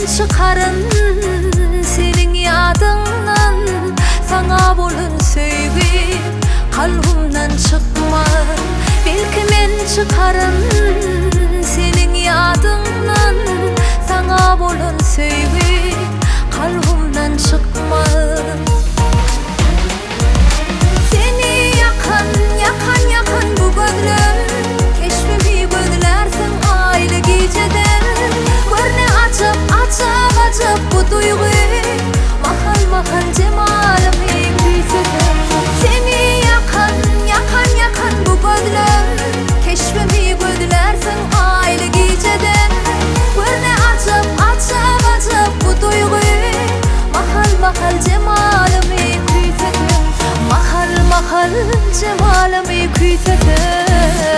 çıkarın senin yadından, sana bolun sevgi kalbimden çıkmaz. Belki men çıkarın senin yadından, sana bolun sevgi kalbimden çıkmaz. Seni yakan yakan yakan bu gözler, keşfimi gözlersin aile geceden. Görne açıp açıp açıp bu duygu, mahal mahal cemalimi küyseden. Seni yakan yakan yakan bu gözler, keşfimi gözlersin aile geceden. Görne açıp açıp açıp bu duygu, mahal mahal cemalimi küyseden. Mahal mahal cemalimi küyseden.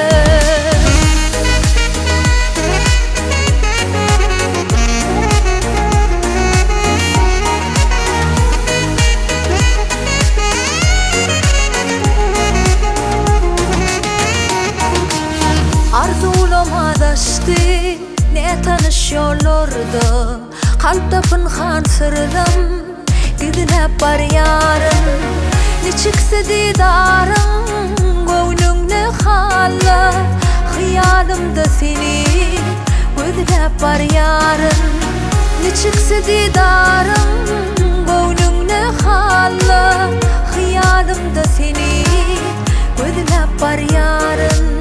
Arzulama daştı ne tanış yollarda, kalpte pınhan sırrım gidilip bar yarın. Ne çıksa didarın gönlümle hala, hıyalımda seni gözlep bar yarın. Ne çıksa didarın gönlümle hala, hıyalımda seni gözlep bar yarın.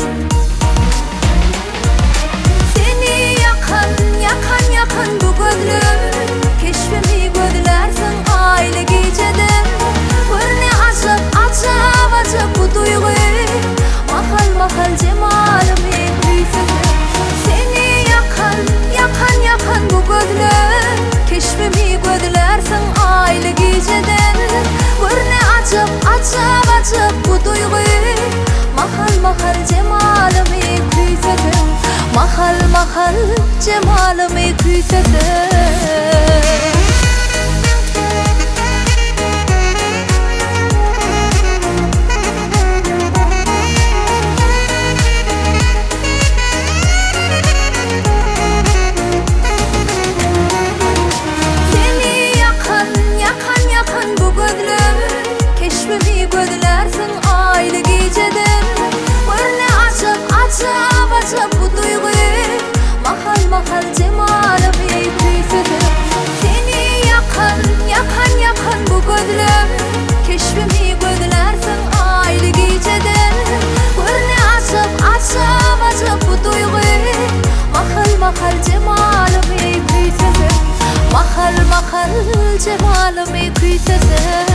Yakan yakan bu gözler, keşfimi gözlersin aile geceden. Görne açıp açıp açıp bu duygu, mahal mahal cemalimi küyseden. Seni yakan yakan yakan bu gözler, keşfimi gözlersin aile geceden. Görne açıp açıp açıp bu duygu, mahal mahal cemalimi küyseden. Mahal mahal cemalimi küyseden. Seni yakan yakan yakan bu gözler, keşfimi gözlersin aile geceden. Görne açıp açıp açıp bu duygu, mahal mahal cemalimi küyseden. Seni yakan yakan yakan bu gözler, keşfimi gözlersin aile geceden. Görne açıp açıp açıp bu duygu, mahal mahal cemalimi küyseden. Mahal mahal cemalimi küyseden.